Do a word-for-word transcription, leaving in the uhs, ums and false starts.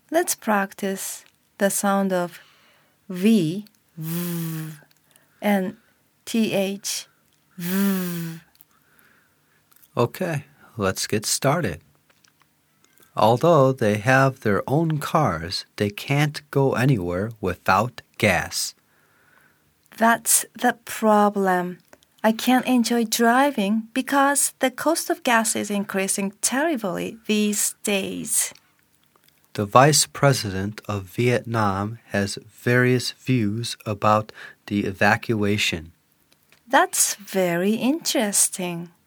Let's practice the sound of V, v and th, v. Okay, let's get started. Although they have their own cars, they can't go anywhere without gas. That's the problem. I can't enjoy driving because the cost of gas is increasing terribly these days. The Vice President of Vietnam has various views about the evacuation. That's very interesting.